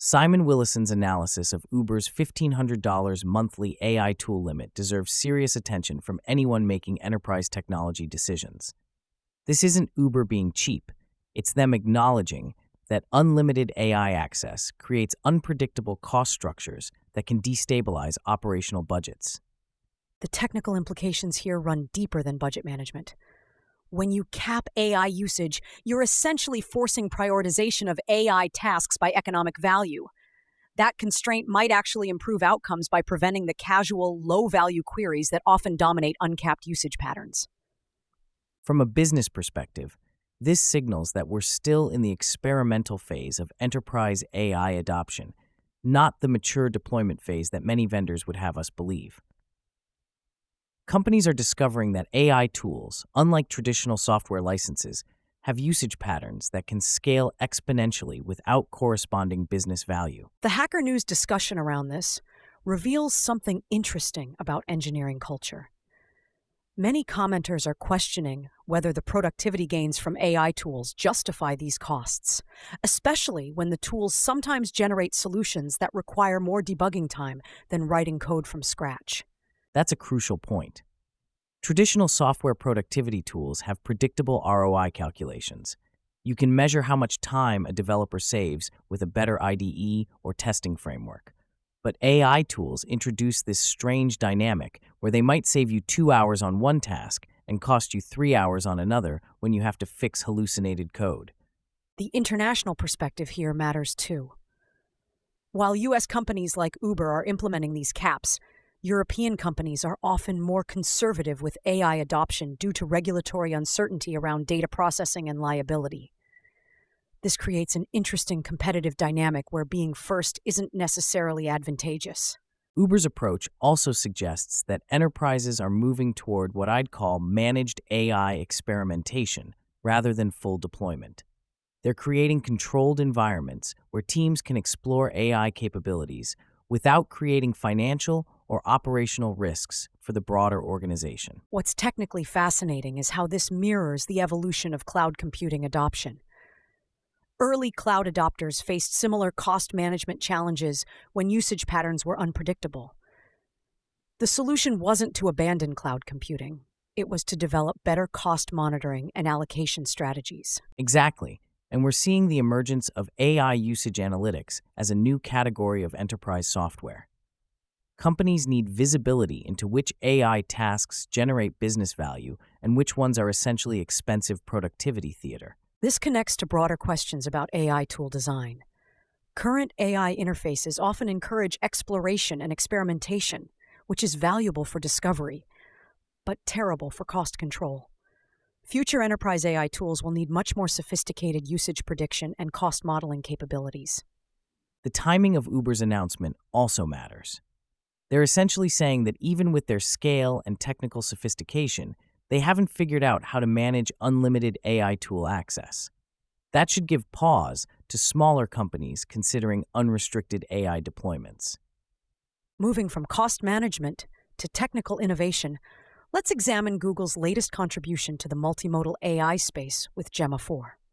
Simon Willison's analysis of Uber's $1,500 monthly AI tool limit deserves serious attention from anyone making enterprise technology decisions. This isn't Uber being cheap, it's them acknowledging that unlimited AI access creates unpredictable cost structures that can destabilize operational budgets. The technical implications here run deeper than budget management. When you cap AI usage, you're essentially forcing prioritization of AI tasks by economic value. That constraint might actually improve outcomes by preventing the casual, low-value queries that often dominate uncapped usage patterns. From a business perspective, this signals that we're still in the experimental phase of enterprise AI adoption, not the mature deployment phase that many vendors would have us believe. Companies are discovering that AI tools, unlike traditional software licenses, have usage patterns that can scale exponentially without corresponding business value. The Hacker News discussion around this reveals something interesting about engineering culture. Many commenters are questioning whether the productivity gains from AI tools justify these costs, especially when the tools sometimes generate solutions that require more debugging time than writing code from scratch. That's a crucial point. Traditional software productivity tools have predictable ROI calculations. You can measure how much time a developer saves with a better IDE or testing framework. But AI tools introduce this strange dynamic where they might save you 2 hours on one task and cost you 3 hours on another when you have to fix hallucinated code. The international perspective here matters too. While US companies like Uber are implementing these caps, European companies are often more conservative with AI adoption due to regulatory uncertainty around data processing and liability. This creates an interesting competitive dynamic where being first isn't necessarily advantageous. Uber's approach also suggests that enterprises are moving toward what I'd call managed AI experimentation rather than full deployment. They're creating controlled environments where teams can explore AI capabilities without creating financial or operational risks for the broader organization. What's technically fascinating is how this mirrors the evolution of cloud computing adoption. Early cloud adopters faced similar cost management challenges when usage patterns were unpredictable. The solution wasn't to abandon cloud computing. It was to develop better cost monitoring and allocation strategies. Exactly. And we're seeing the emergence of AI usage analytics as a new category of enterprise software. Companies need visibility into which AI tasks generate business value and which ones are essentially expensive productivity theater. This connects to broader questions about AI tool design. Current AI interfaces often encourage exploration and experimentation, which is valuable for discovery, but terrible for cost control. Future enterprise AI tools will need much more sophisticated usage prediction and cost modeling capabilities. The timing of Uber's announcement also matters. They're essentially saying that even with their scale and technical sophistication, they haven't figured out how to manage unlimited AI tool access. That should give pause to smaller companies considering unrestricted AI deployments. Moving from cost management to technical innovation, let's examine Google's latest contribution to the multimodal AI space with Gemma 4.